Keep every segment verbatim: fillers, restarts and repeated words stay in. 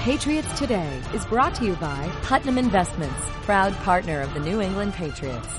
Patriots Today is brought to you by Putnam Investments, proud partner of the New England Patriots.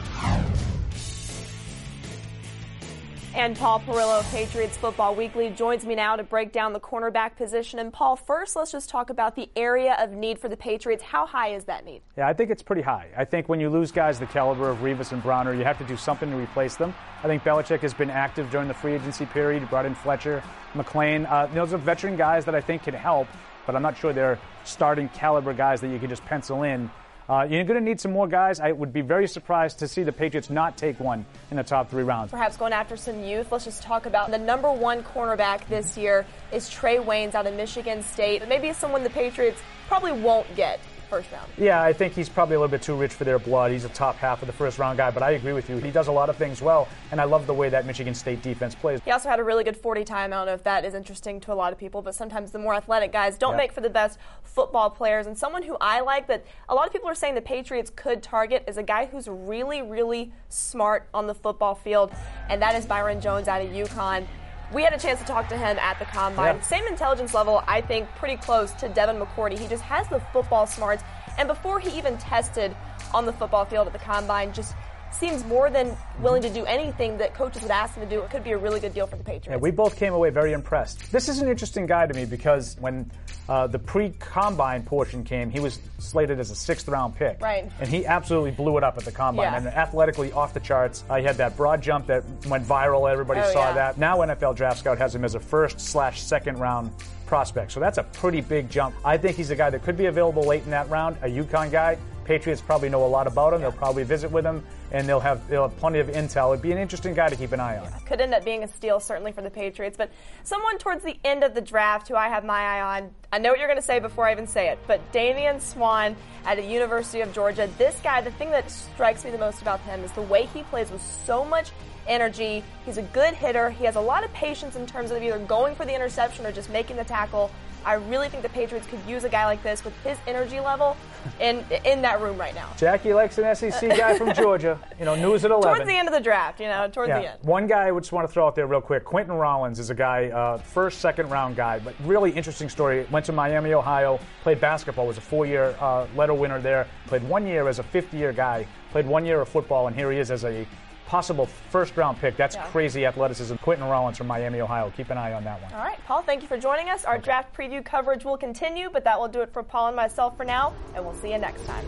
And Paul Perillo of Patriots Football Weekly joins me now to break down the cornerback position. And Paul, first let's just talk about the area of need for the Patriots. How high is that need? Yeah, I think it's pretty high. I think when you lose guys the caliber of Revis and Browner, you have to do something to replace them. I think Belichick has been active during the free agency period. He brought in Fletcher, McLean. Uh, those are veteran guys that I think can help, but I'm not sure they're starting caliber guys that you can just pencil in. Uh, you're going to need some more guys. I would be very surprised to see the Patriots not take one in the top three rounds. Perhaps going after some youth. Let's just talk about the number one cornerback this year is Trey Waynes out of Michigan State. Maybe someone the Patriots probably won't get first round. Yeah, I think he's probably a little bit too rich for their blood. He's a top half of the first round guy, but I agree with you. He does a lot of things well, and I love the way that Michigan State defense plays. He also had a really good forty time. I don't know if that is interesting to a lot of people, but sometimes the more athletic guys don't yeah. make for the best football players. And someone who I like that a lot of people are saying the Patriots could target is a guy who's really, really smart on the football field, and that is Byron Jones out of UConn. We had a chance to talk to him at the Combine. Yeah. Same intelligence level, I think, pretty close to Devin McCourty. He just has the football smarts. And before he even tested on the football field at the Combine, just seems more than willing to do anything that coaches would ask him to do. It could be a really good deal for the Patriots. Yeah, we both came away very impressed. This is an interesting guy to me because when uh, the pre-Combine portion came, he was slated as a sixth-round pick. Right. And he absolutely blew it up at the Combine. Yeah. And athletically off the charts. Uh, he had that broad jump that went viral. Everybody oh, saw yeah. that. Now N F L Draft Scout has him as a first slash second round prospect. So that's a pretty big jump. I think he's a guy that could be available late in that round, a UConn guy. Patriots probably know a lot about him. They'll probably visit with him, and they'll have they'll have plenty of intel. It'd be an interesting guy to keep an eye on. Yeah, could end up being a steal, certainly, for the Patriots. But someone towards the end of the draft who I have my eye on, I know what you're going to say before I even say it, but Damian Swann at the University of Georgia. This guy, the thing that strikes me the most about him is the way he plays with so much energy. He's a good hitter. He has a lot of patience in terms of either going for the interception or just making the tackle. I really think the Patriots could use a guy like this with his energy level in in that room right now. Jackie likes an S E C guy from Georgia. You know, news at eleven. Towards the end of the draft, you know, towards yeah. the end. One guy I would just want to throw out there real quick. Quentin Rollins is a guy, uh, first, second round guy, but really interesting story. Went to Miami, Ohio, played basketball, was a four-year uh, letter winner there, played one year as a fifth-year guy, played one year of football, and here he is as a possible first-round pick. That's yeah. crazy athleticism. Quentin Rollins from Miami, Ohio. Keep an eye on that one. All right, Paul, thank you for joining us. Our okay. draft preview coverage will continue, but that will do it for Paul and myself for now, and we'll see you next time.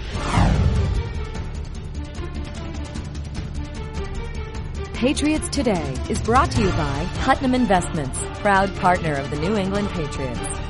Patriots Today is brought to you by Putnam Investments, proud partner of the New England Patriots.